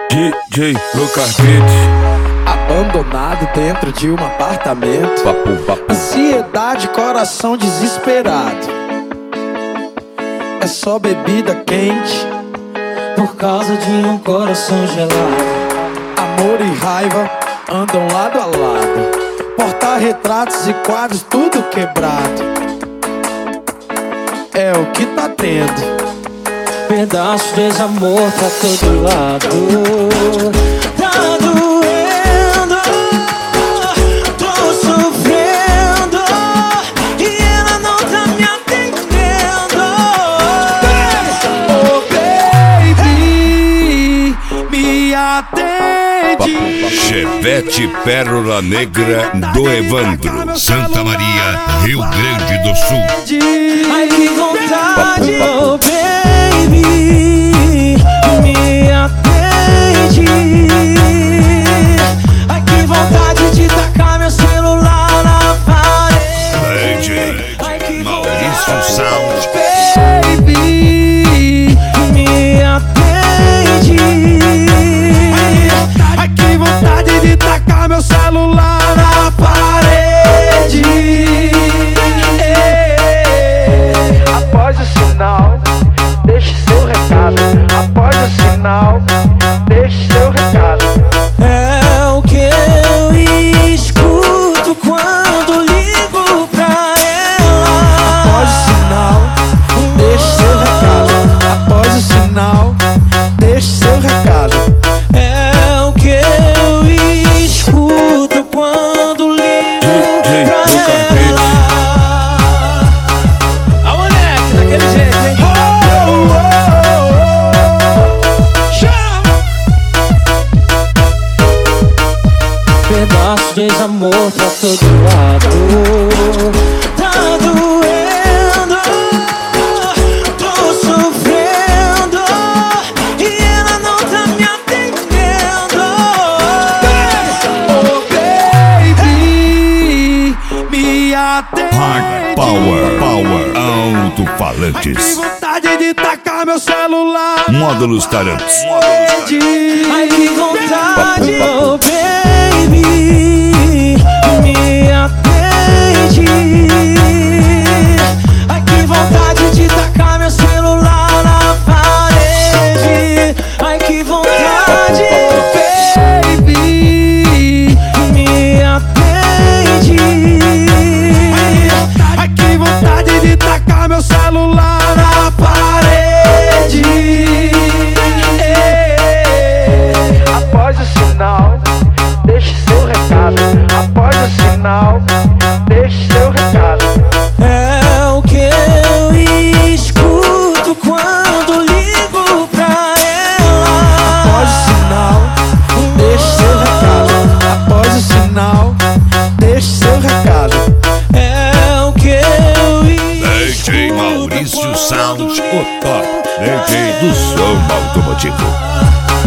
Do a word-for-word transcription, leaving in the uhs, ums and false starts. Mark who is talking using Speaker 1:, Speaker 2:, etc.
Speaker 1: D J Lucas Beats.
Speaker 2: Abandonado dentro de um apartamento,
Speaker 1: Papo, papo.
Speaker 2: ansiedade, coração desesperado. É só bebida quente
Speaker 3: por causa de um coração gelado.
Speaker 2: Amor e raiva andam lado a lado. Porta-retratos e quadros tudo quebrado. É o que tá tendo.
Speaker 3: Pedaço de desamor pra todo lado. Tá doendo, tô sofrendo e ela não tá me atendendo.
Speaker 2: Oh baby, me atende.
Speaker 4: Chevette Pérola Negra do Evandro, Santa Maria, Rio Grande do Sul.
Speaker 3: Ai que vontade, oh baby, me atende. Ai que vontade de tacar meu celular na parede.
Speaker 4: D J Maurício Sound.
Speaker 2: Baby,
Speaker 3: Me atende.
Speaker 2: ai que vontade de tacar meu celular na parede. Após o sinal, deixe seu recado. Após o sinal, deixe seu recado.
Speaker 3: É o que eu escuto quando ligo pra
Speaker 2: Após o
Speaker 3: ela.
Speaker 2: sinal, deixe seu recado. Após o sinal, deixe seu recado.
Speaker 3: É o que eu escuto quando ligo
Speaker 1: D J
Speaker 3: pra
Speaker 1: Lucas Beats.
Speaker 3: ela. A moleque, daquele jeito, hein?
Speaker 2: Oh, oh, oh.
Speaker 3: Chama! Pedaço de desamor pra todo lado. Tá doendo, tô sofrendo e ela não tá me atendendo.
Speaker 2: Oh baby, me atende.
Speaker 4: Hard Power, Power,
Speaker 2: Que
Speaker 4: alto-falantes,
Speaker 2: vontade de tacar meu celular.
Speaker 4: módulos tarantes.
Speaker 3: Ai que vontade, oh baby, me atende. Ai que vontade de tacar meu celular na parede. Ai que vontade,
Speaker 2: Baby,
Speaker 3: me atende.
Speaker 2: ai que vontade de tacar meu celular na parede. Após o sinal, deixe seu recado. Após o sinal, deixe seu recado.
Speaker 3: É o que eu escuto quando ligo pra
Speaker 2: Após o
Speaker 3: ela.
Speaker 2: sinal, deixe seu recado. Após o sinal, deixe seu recado.
Speaker 3: É o que eu
Speaker 4: D J Maurício Sound, o top D J do som automotivo.